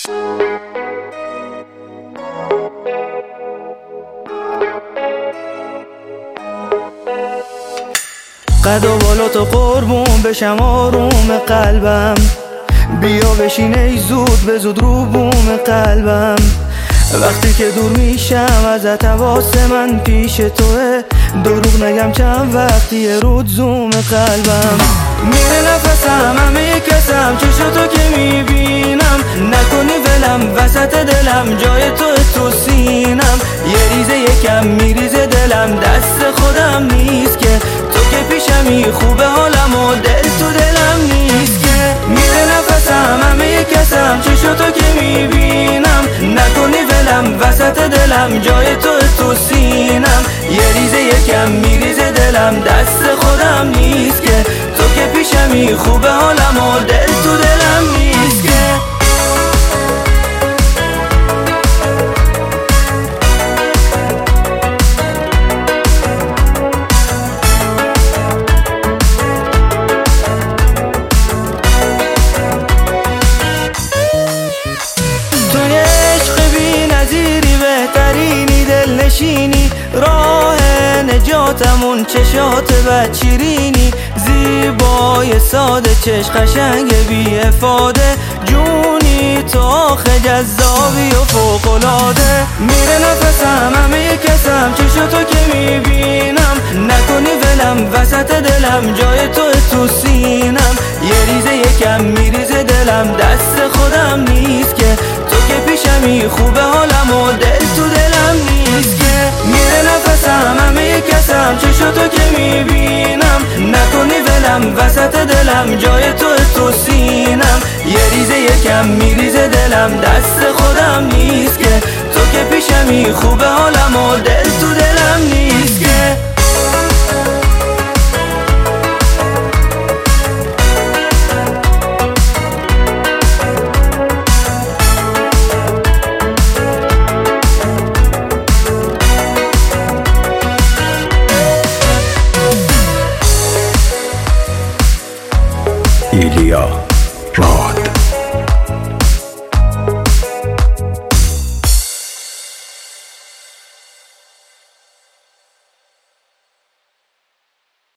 قد و بالا تو قربون بشم آروم قلبم، بیا بشین ای زود به زود رو بوم قلبم. وقتی که دور میشم ازت حواس من پیش توه، دروغ نگم چند وقتیه رود زوم قلبم. میره نفسم همه کسم چشاتو که میبینم، نکنی ولم وسط دلم جای تو سینم. یه ریزه یکم میریزه دلم دست خودم نیست که، تو که پیشمی خوبه حالم و دل تو دلم نیست که. میره نفسم همه کسم چشاتو که میبینم، نکنی ولم وسط دلم جای تو سینم. یه ریزه یکم میریزه دلم دست خودم نیست که، تو که پیشمی خوبه حالم و دل تو دلم نیست که. راه نجاتمون چشات بچیرینی، زیبای ساده چش قشنگ بی افاده، جونی تو آخه جذابی و فوق‌العاده. میره نفسم همه کسم چشاتو که میبینم، نکنی ولم وسط دلم جای تو سینم. یه ریزه یکم میریزه دلم دست خودم نیست که، تو که پیشمی خوبه حالم و دل تو دلم نیست که. میره نفسم همه کسم چشاتو که میبینم، نکنی ولم وسط دلم جای تو سینم. یه ریزه یکم میریزه دلم دست خودم نیست که، تو که پیشمی خوبه حالم و دل تو دلم نیست که. ایلیا